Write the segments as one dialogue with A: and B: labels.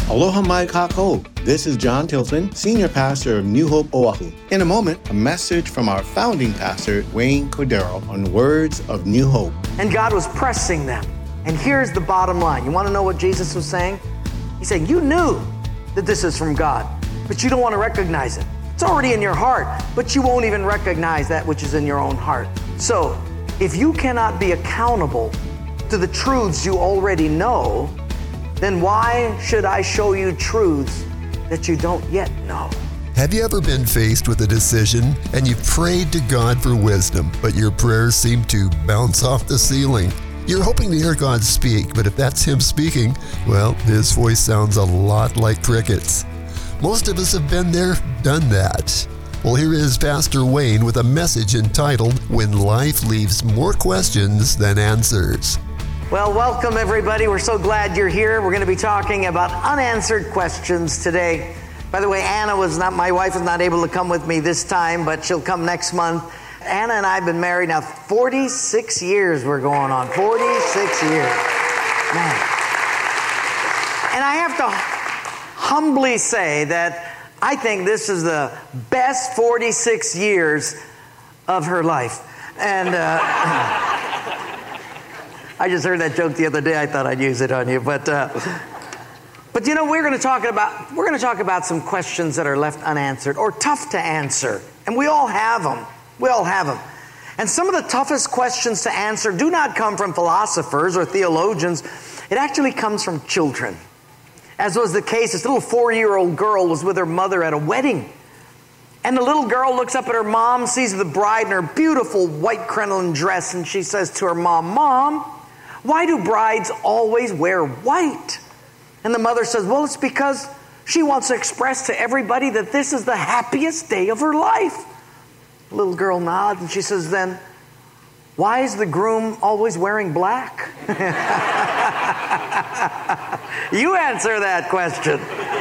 A: Aloha mai kākou. This is John Tilton, Senior Pastor of New Hope Oahu. In a moment, a message from our founding pastor, Wayne Cordero, on words of New Hope.
B: And God was pressing them. And here's the bottom line. You want to know what Jesus was saying? He's saying, you knew that this is from God, but you don't want to recognize it. It's already in your heart, but you won't even recognize that which is in your own heart. So, if you cannot be accountable to the truths you already know, then why should I show you truths that you don't yet know?
C: Have you ever been faced with a decision and you've prayed to God for wisdom, but your prayers seem to bounce off the ceiling? You're hoping to hear God speak, but if that's Him speaking, well, His voice sounds a lot like crickets. Most of us have been there, done that. Well, here is Pastor Wayne with a message entitled, When Life Leaves More Questions Than Answers.
B: Well, welcome everybody. We're so glad you're here. We're going to be talking about unanswered questions today. By the way, my wife is not able to come with me this time, but she'll come next month. Anna and I have been married now 46 years we're going on. 46 years. Man. And I have to humbly say that I think this is the best 46 years of her life. And I just heard that joke the other day. I thought I'd use it on you, but you know, we're going to talk about some questions that are left unanswered or tough to answer, and we all have them. We all have them. And some of the toughest questions to answer do not come from philosophers or theologians. It actually comes from children. As was the case, this little 4-year-old girl was with her mother at a wedding. And the little girl looks up at her mom, sees the bride in her beautiful white crinoline dress, and she says to her mom, "Mom, why do brides always wear white?" And the mother says, "Well, it's because she wants to express to everybody that this is the happiest day of her life." The little girl nods and she says, "Then why is the groom always wearing black?" You answer that question.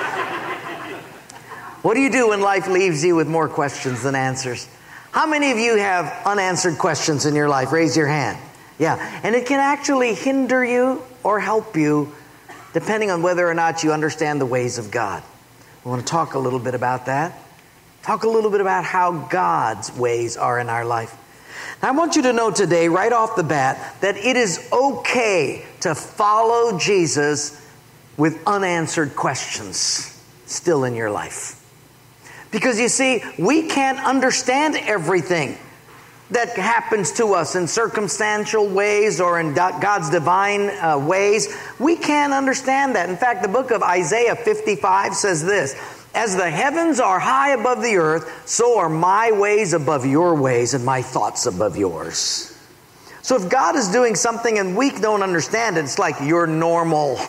B: What do you do when life leaves you with more questions than answers? How many of you have unanswered questions in your life? Raise your hand. Yeah, and it can actually hinder you or help you depending on whether or not you understand the ways of God. We want to talk a little bit about that. Talk a little bit about how God's ways are in our life. Now, I want you to know today, right off the bat, that it is okay to follow Jesus with unanswered questions still in your life. Because you see, we can't understand everything that happens to us in circumstantial ways or in God's divine ways. We can't understand that. In fact, the book of Isaiah 55 says this: "As the heavens are high above the earth, so are my ways above your ways and my thoughts above yours." So if God is doing something and we don't understand it, it's like you're normal.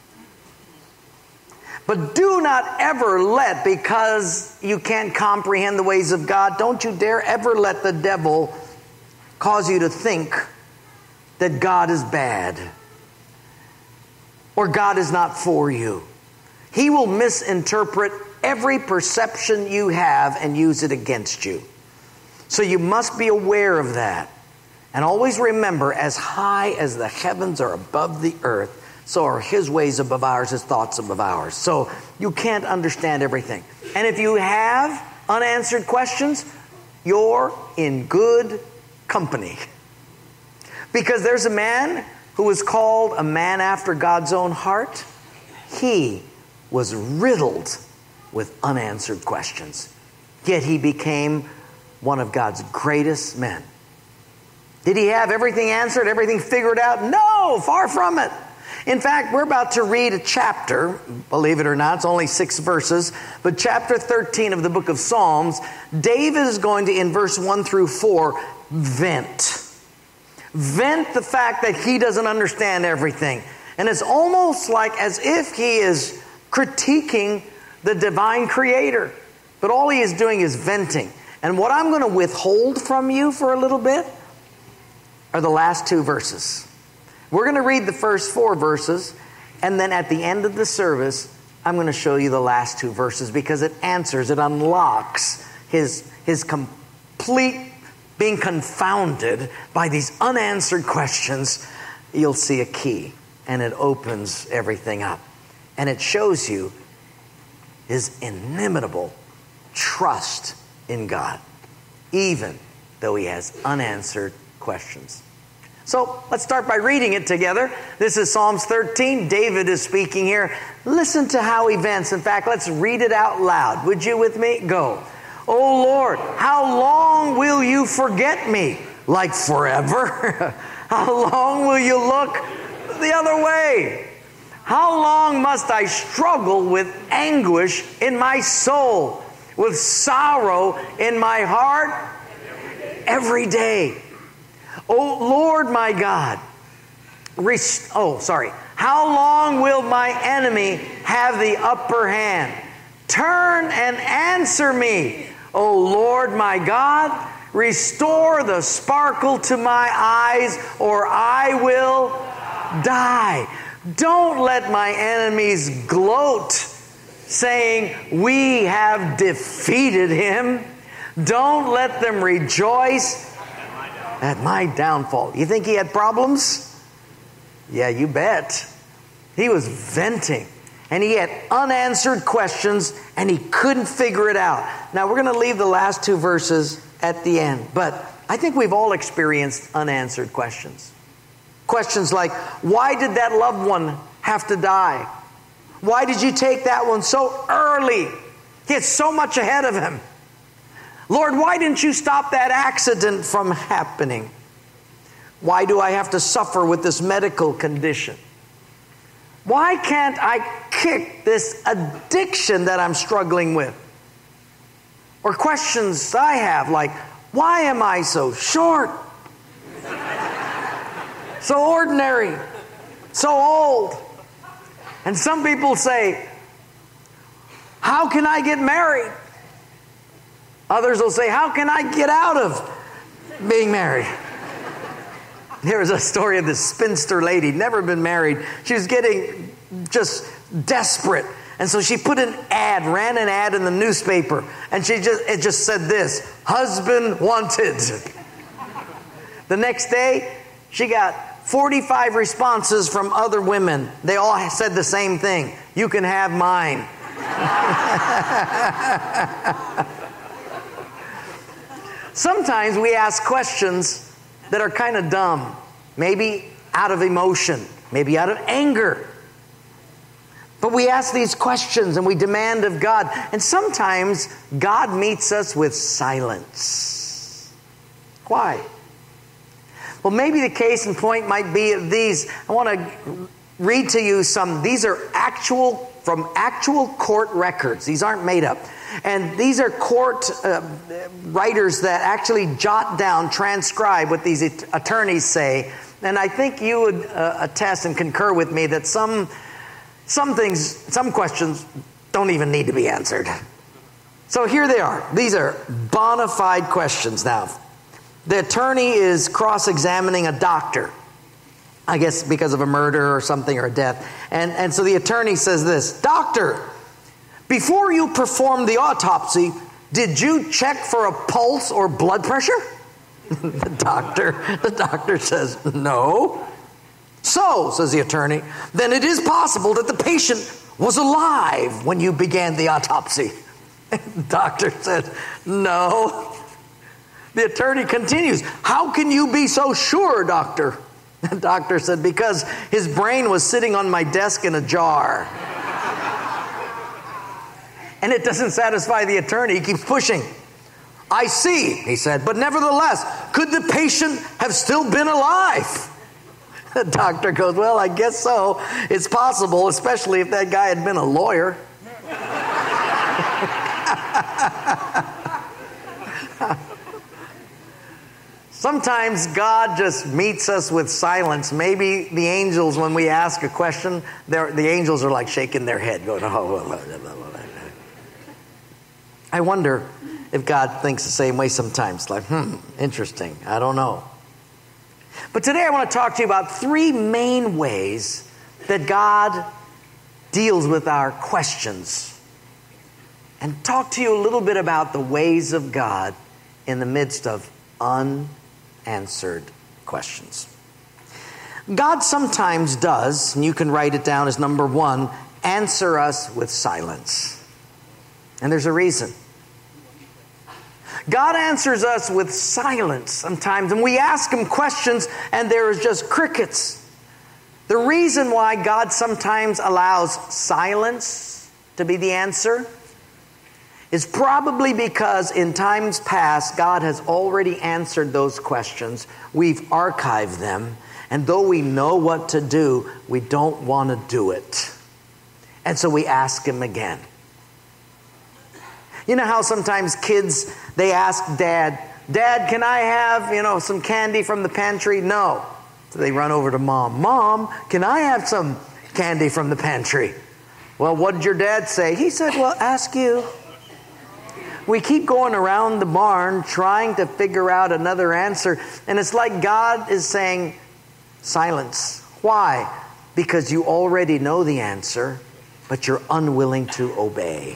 B: But do not ever let, because you can't comprehend the ways of God, don't you dare ever let the devil cause you to think that God is bad or God is not for you. He will misinterpret every perception you have and use it against you. So you must be aware of that. And always remember, as high as the heavens are above the earth, so are His ways above ours, His thoughts above ours. So you can't understand everything. And if you have unanswered questions, you're in good company. Because there's a man who was called a man after God's own heart. He was riddled with unanswered questions. Yet he became one of God's greatest men. Did he have everything answered, everything figured out? No, far from it. In fact, we're about to read a chapter, believe it or not, it's only 6 verses, but chapter 13 of the book of Psalms. David is going to, in verse 1 through 4, vent the fact that he doesn't understand everything. And it's almost like as if he is critiquing the divine creator. But all he is doing is venting. And what I'm going to withhold from you for a little bit are the last 2 verses. We're going to read the first 4 verses, and then at the end of the service, I'm going to show you the last 2 verses, because it unlocks his complete being confounded by these unanswered questions. You'll see a key, and it opens everything up. And it shows you his inimitable trust in God, even though he has unanswered questions. So let's start by reading it together. This is Psalms 13. David is speaking here. Listen to how events. In fact, let's read it out loud. Would you with me? Go. Oh Lord, how long will you forget me? Like forever? How long will you look the other way? How long must I struggle with anguish in my soul, with sorrow in my heart? Every day. Oh Lord my God. How long will my enemy have the upper hand? Turn and answer me. Oh Lord my God, restore the sparkle to my eyes, or I will die. Don't let my enemies gloat, saying, we have defeated him. Don't let them rejoice at my downfall. You think he had problems? Yeah, you bet. He was venting. And he had unanswered questions, and he couldn't figure it out. Now, we're going to leave the last two verses at the end. But I think we've all experienced unanswered questions. Questions like, why did that loved one have to die? Why did you take that one so early? He had so much ahead of him. Lord, why didn't you stop that accident from happening? Why do I have to suffer with this medical condition? Why can't I kick this addiction that I'm struggling with? Or questions I have like, why am I so short? So ordinary? So old? And some people say, how can I get married? Others will say, how can I get out of being married? There was a story of this spinster lady, never been married. She was getting just desperate. And so she put ran an ad in the newspaper. And it just said this, husband wanted. The next day, she got 45 responses from other women. They all said the same thing. You can have mine. Sometimes we ask questions that are kind of dumb, maybe out of emotion, maybe out of anger. But we ask these questions and we demand of God. And sometimes God meets us with silence. Why? Well, maybe the case in point might be these. I want to read to you these are from actual court records. These aren't made up. And these are court writers that actually jot down, transcribe what these attorneys say. And I think you would attest and concur with me that some questions don't even need to be answered. So here they are. These are bona fide questions now. The attorney is cross-examining a doctor, I guess because of a murder or something or a death. And so the attorney says this, Doctor, before you performed the autopsy, did you check for a pulse or blood pressure? The doctor says, no. So, says the attorney, then it is possible that the patient was alive when you began the autopsy. The doctor said, no. The attorney continues, how can you be so sure, doctor? The doctor said, because his brain was sitting on my desk in a jar. And it doesn't satisfy the attorney. He keeps pushing. I see, he said, but nevertheless, could the patient have still been alive? The doctor goes, well, I guess so. It's possible, especially if that guy had been a lawyer. Sometimes God just meets us with silence. Maybe the angels, when we ask a question, the angels are like shaking their head, going, oh. I wonder if God thinks the same way sometimes. Like, interesting. I don't know. But today I want to talk to you about three main ways that God deals with our questions. And talk to you a little bit about the ways of God in the midst of unanswered questions. God sometimes does, and you can write it down as number one, answer us with silence. And there's a reason. God answers us with silence sometimes, and we ask Him questions and there is just crickets. The reason why God sometimes allows silence to be the answer is probably because in times past, God has already answered those questions. We've archived them, and though we know what to do, we don't want to do it. And so we ask Him again. You know how sometimes kids, they ask Dad, can I have, some candy from the pantry? No. So they run over to Mom. Mom, can I have some candy from the pantry? Well, what did your dad say? He said, well, ask you. We keep going around the barn trying to figure out another answer. And it's like God is saying, silence. Why? Because you already know the answer, but you're unwilling to obey.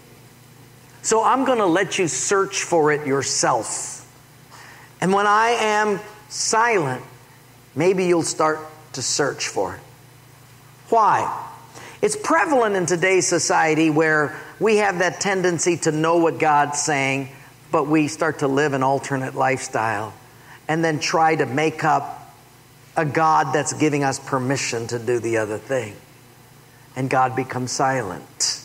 B: So I'm going to let you search for it yourself. And when I am silent, maybe you'll start to search for it. Why? It's prevalent in today's society where we have that tendency to know what God's saying, but we start to live an alternate lifestyle and then try to make up a God that's giving us permission to do the other thing. And God becomes silent.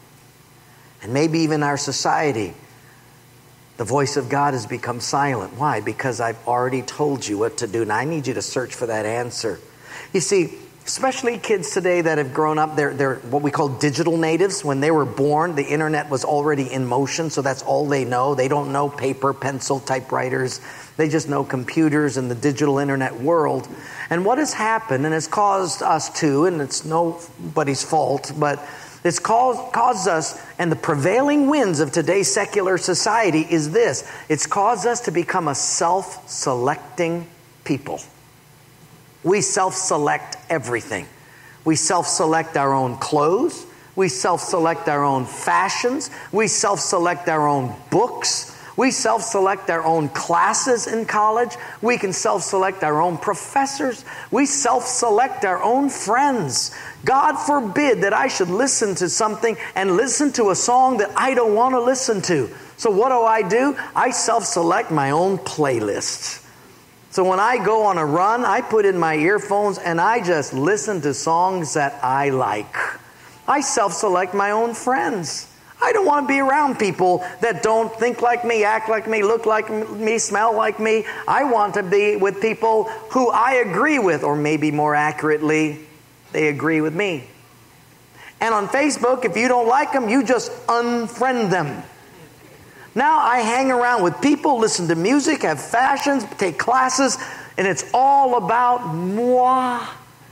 B: And maybe even our society, the voice of God has become silent. Why? Because I've already told you what to do, and I need you to search for that answer. You see, especially kids today that have grown up, they're what we call digital natives. When they were born, the internet was already in motion, so that's all they know. They don't know paper, pencil, typewriters. They just know computers and the digital internet world. And what has happened, and it's caused us to, and it's nobody's fault, but it's caused us, and the prevailing winds of today's secular society is this. It's caused us to become a self-selecting people. We self-select everything. We self-select our own clothes. We self-select our own fashions. We self-select our own books. We self-select our own classes in college. We can self-select our own professors. We self-select our own friends. God forbid that I should listen to something and listen to a song that I don't want to listen to. So what do? I self-select my own playlist. So when I go on a run, I put in my earphones and I just listen to songs that I like. I self-select my own friends. I don't want to be around people that don't think like me, act like me, look like me, smell like me. I want to be with people who I agree with, or maybe more accurately, they agree with me. And on Facebook, if you don't like them, you just unfriend them. Now I hang around with people, listen to music, have fashions, take classes, and it's all about moi.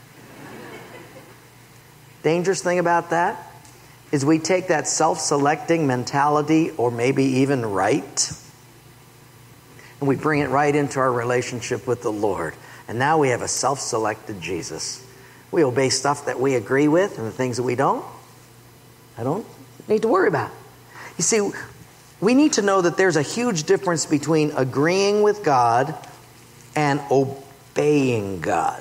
B: Dangerous thing about that is we take that self-selecting mentality, or maybe even right, and we bring it right into our relationship with the Lord. And now we have a self-selected Jesus. We obey stuff that we agree with, and the things that we don't, I don't need to worry about. You see, we need to know that there's a huge difference between agreeing with God and obeying God.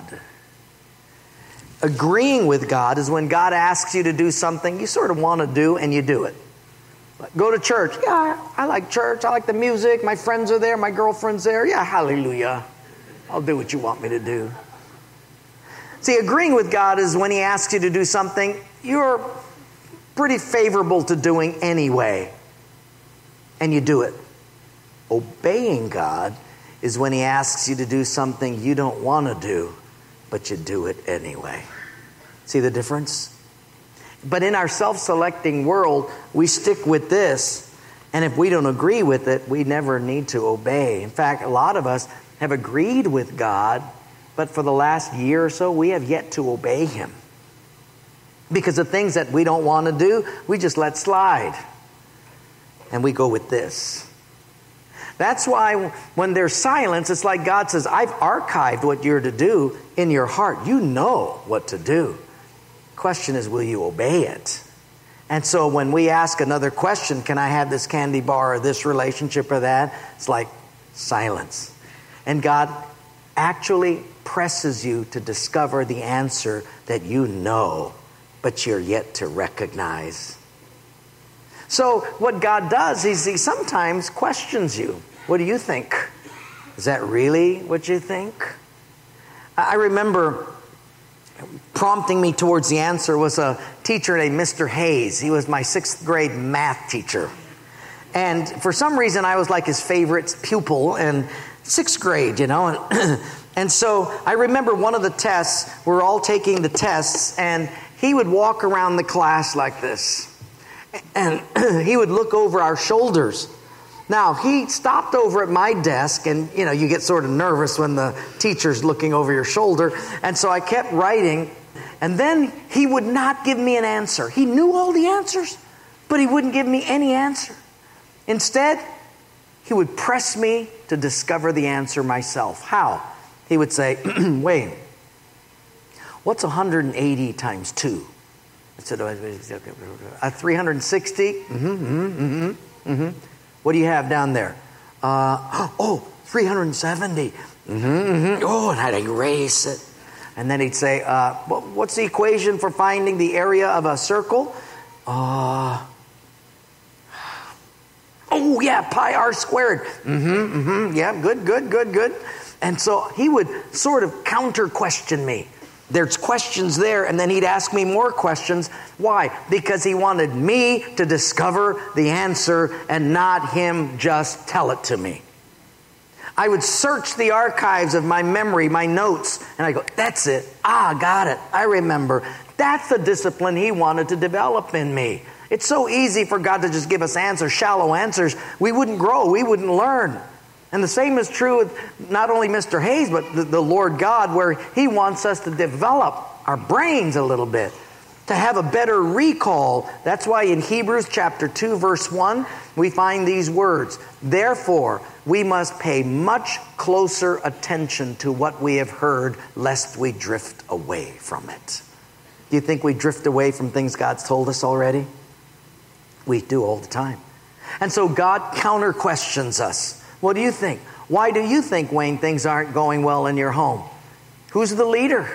B: Agreeing with God is when God asks you to do something you sort of want to do, and you do it. Like, go to church. Yeah, I like church. I like the music. My friends are there. My girlfriend's there. Yeah, hallelujah. I'll do what you want me to do. See, agreeing with God is when He asks you to do something you're pretty favorable to doing anyway, and you do it. Obeying God is when He asks you to do something you don't want to do, but you do it anyway. See the difference? But in our self-selecting world, we stick with this, and if we don't agree with it, we never need to obey. In fact, a lot of us have agreed with God, but for the last year or so, we have yet to obey Him. Because the things that we don't want to do, we just let slide. And we go with this. That's why when there's silence, it's like God says, I've archived what you're to do in your heart. You know what to do. Question is, will you obey it? And so when we ask another question, can I have this candy bar or this relationship or that? It's like silence. And God actually presses you to discover the answer that you know but you're yet to recognize. So what God does is he sometimes questions you. What do you think? Is that really what you think? I remember prompting me towards the answer was a teacher named Mr. Hayes. He was my 6th grade math teacher. And for some reason, I was like his favorite pupil in 6th grade, And so I remember one of the tests, we're all taking the tests, and he would walk around the class like this. And he would look over our shoulders. Now, he stopped over at my desk, and, you get sort of nervous when the teacher's looking over your shoulder. And so I kept writing, and then he would not give me an answer. He knew all the answers, but he wouldn't give me any answer. Instead, he would press me to discover the answer myself. How? He would say, Wayne, what's 180 times 2? I said, 360? What do you have down there? 370. Oh, and I'd erase it. And then he'd say, what's the equation for finding the area of a circle? Oh, yeah, pi r squared. Yeah, good. And so he would sort of counter-question me. There's questions there, and then he'd ask me more questions. Why? Because he wanted me to discover the answer and not him just tell it to me. I would search the archives of my memory, my notes, and I go, that's it. Got it. I remember. That's the discipline he wanted to develop in me. It's so easy for God to just give us answers, shallow answers. We wouldn't grow. We wouldn't learn. And the same is true with not only Mr. Hayes, but the Lord God, where he wants us to develop our brains a little bit, to have a better recall. That's why in Hebrews chapter 2, verse 1, we find these words. Therefore, we must pay much closer attention to what we have heard, lest we drift away from it. Do you think we drift away from things God's told us already? We do all the time. And so God counter-questions us. What do you think? Why do you think, Wayne, things aren't going well in your home? Who's the leader?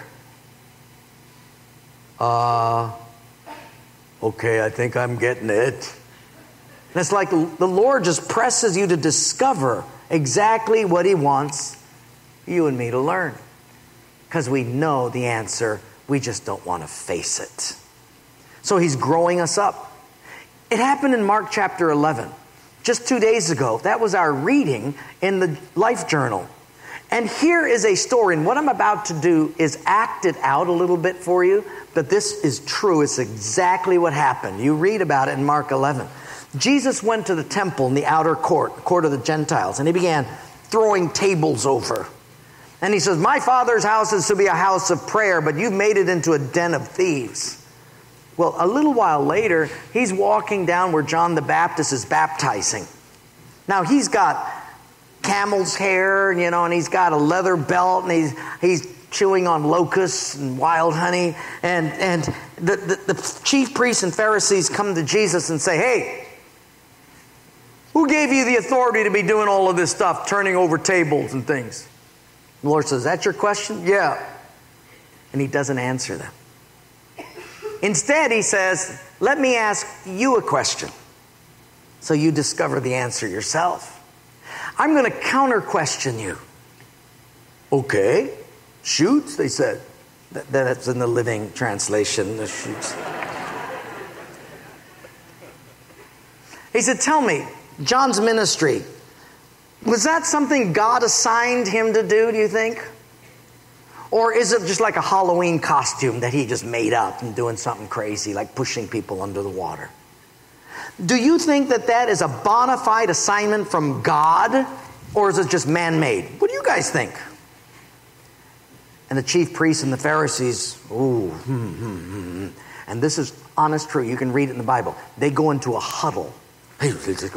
B: Okay, I think I'm getting it. And it's like the Lord just presses you to discover exactly what he wants you and me to learn. Because we know the answer, we just don't want to face it. So he's growing us up. It happened in Mark chapter 11. Just 2 days ago, that was our reading in the Life Journal. And here is a story, and what I'm about to do is act it out a little bit for you, but this is true. It's exactly what happened. You read about it in Mark 11. Jesus went to the temple in the outer court, the court of the Gentiles, and he began throwing tables over. And he says, my Father's house is to be a house of prayer, but you've made it into a den of thieves. Well, a little while later, he's walking down where John the Baptist is baptizing. Now, he's got camel's hair, and he's got a leather belt, and he's chewing on locusts and wild honey. And the chief priests and Pharisees come to Jesus and say, hey, who gave you the authority to be doing all of this stuff, turning over tables and things? The Lord says, that's your question? Yeah. And he doesn't answer them. Instead, he says, let me ask you a question so you discover the answer yourself. I'm going to counter-question you. Okay, shoots, they said. That's in the Living Translation, the shoots. He said, tell me, John's ministry, was that something God assigned him to do you think? Or is it just like a Halloween costume that he just made up and doing something crazy, like pushing people under the water? Do you think that is a bona fide assignment from God? Or is it just man-made? What do you guys think? And the chief priests and the Pharisees, and this is honest truth. You can read it in the Bible. They go into a huddle. And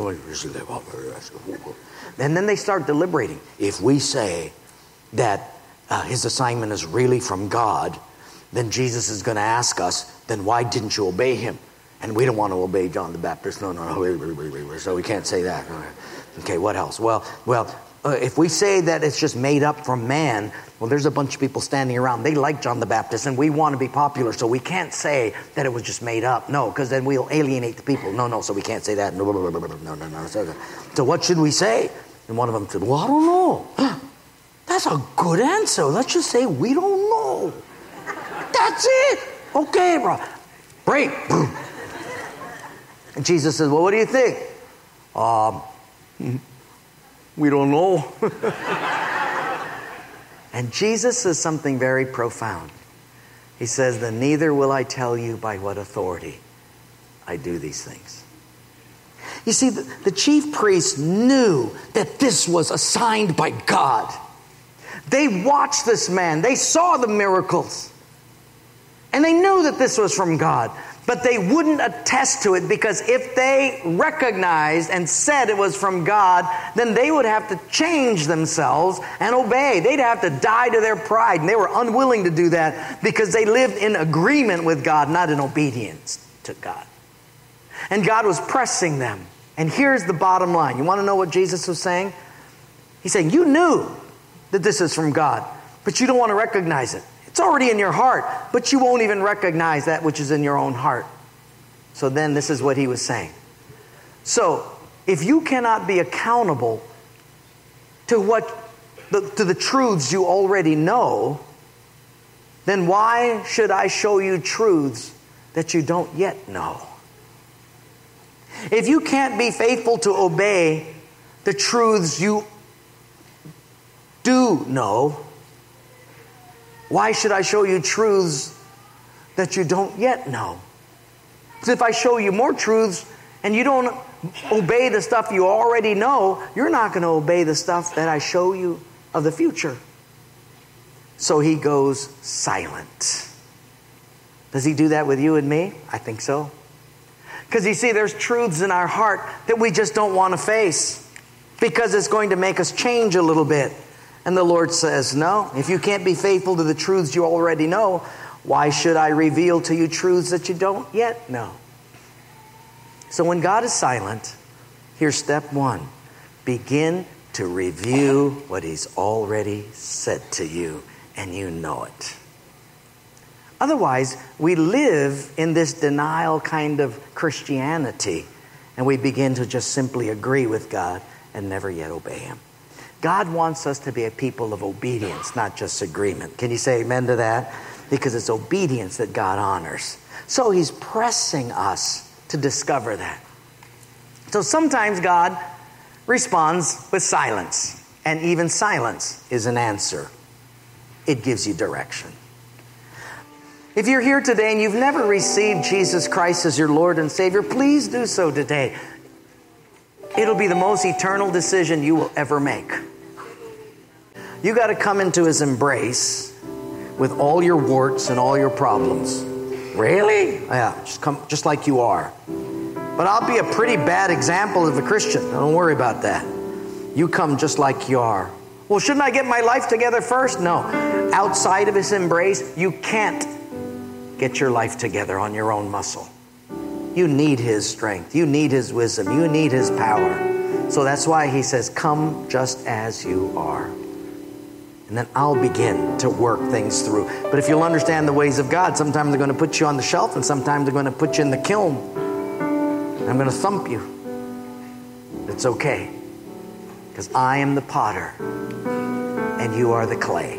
B: then they start deliberating. If we say that his assignment is really from God, then Jesus is going to ask us, then why didn't you obey him? And we don't want to obey John the Baptist. No, so we can't say that. Okay, what else? Well, if we say that it's just made up from man, well, there's a bunch of people standing around. They like John the Baptist, and we want to be popular, so we can't say that it was just made up. No, because then we'll alienate the people. No, so we can't say that. No. So what should we say? And one of them said, well, I don't know. That's a good answer. Let's just say we don't know. That's it. Okay, bro. Break. Boom. And Jesus says, well, what do you think? We don't know. And Jesus says something very profound. He says, then neither will I tell you by what authority I do these things. You see, the chief priests knew that this was assigned by God. They watched this man. They saw the miracles. And they knew that this was from God. But they wouldn't attest to it, because if they recognized and said it was from God, then they would have to change themselves and obey. They'd have to die to their pride. And they were unwilling to do that because they lived in agreement with God, not in obedience to God. And God was pressing them. And here's the bottom line. You want to know what Jesus was saying? He's saying, you knew that this is from God, but you don't want to recognize it. It's already in your heart, but you won't even recognize that which is in your own heart. So then this is what he was saying. So if you cannot be accountable to the truths you already know, then why should I show you truths that you don't yet know? If you can't be faithful to obey the truths you do know, why should I show you truths that you don't yet know? Because if I show you more truths and you don't obey the stuff you already know, you're not going to obey the stuff that I show you of the future. So he goes silent. Does he do that with you and me? I think so. Because you see, there's truths in our heart that we just don't want to face because it's going to make us change a little bit. And the Lord says, no, if you can't be faithful to the truths you already know, why should I reveal to you truths that you don't yet know? So when God is silent, here's step one. Begin to review what he's already said to you, and you know it. Otherwise, we live in this denial kind of Christianity, and we begin to just simply agree with God and never yet obey him. God wants us to be a people of obedience, not just agreement. Can you say amen to that? Because it's obedience that God honors. So he's pressing us to discover that. So sometimes God responds with silence. And even silence is an answer. It gives you direction. If you're here today and you've never received Jesus Christ as your Lord and Savior, please do so today. It'll be the most eternal decision you will ever make. You got to come into his embrace with all your warts and all your problems. Really? Yeah, just come just like you are. But I'll be a pretty bad example of a Christian. Don't worry about that. You come just like you are. Well, shouldn't I get my life together first? No. Outside of his embrace, you can't get your life together on your own muscle. You need his strength. You need his wisdom. You need his power. So that's why he says, come just as you are. And then I'll begin to work things through. But if you'll understand the ways of God, sometimes they're going to put you on the shelf and sometimes they're going to put you in the kiln. I'm going to thump you. It's okay. Because I am the potter and you are the clay.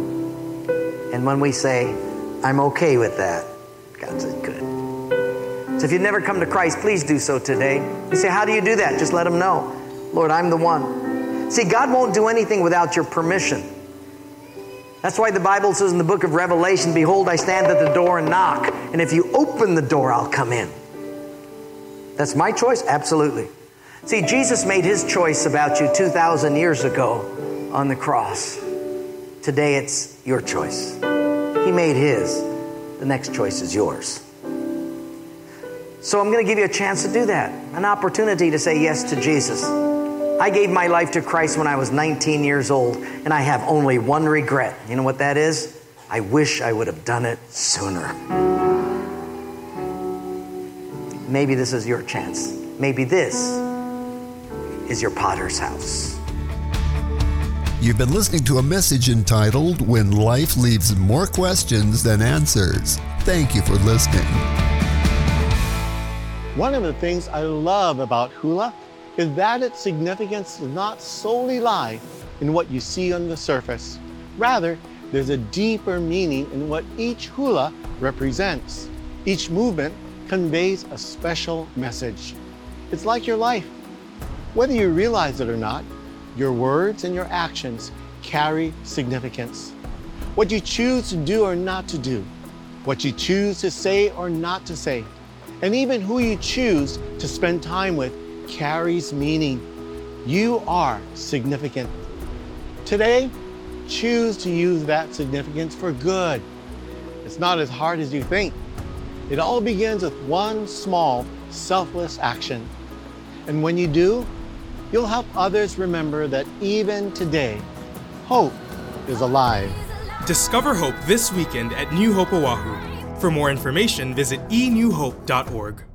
B: And when we say, I'm okay with that, God said, good. So if you've never come to Christ, please do so today. You say, how do you do that? Just let him know. Lord, I'm the one. See, God won't do anything without your permission. That's why the Bible says in the book of Revelation, behold, I stand at the door and knock. And if you open the door, I'll come in. That's my choice? Absolutely. See, Jesus made his choice about you 2,000 years ago on the cross. Today, it's your choice. He made his. The next choice is yours. So I'm going to give you a chance to do that. An opportunity to say yes to Jesus. I gave my life to Christ when I was 19 years old, and I have only one regret. You know what that is? I wish I would have done it sooner. Maybe this is your chance. Maybe this is your potter's house.
C: You've been listening to a message entitled When Life Leaves More Questions Than Answers. Thank you for listening.
A: One of the things I love about hula is that its significance does not solely lie in what you see on the surface. Rather, there's a deeper meaning in what each hula represents. Each movement conveys a special message. It's like your life. Whether you realize it or not, your words and your actions carry significance. What you choose to do or not to do, what you choose to say or not to say, and even who you choose to spend time with carries meaning. You are significant. Today, choose to use that significance for good. It's not as hard as you think. It all begins with one small, selfless action. And when you do, you'll help others remember that even today, hope is alive.
D: Discover hope this weekend at New Hope Oahu. For more information, visit enewhope.org.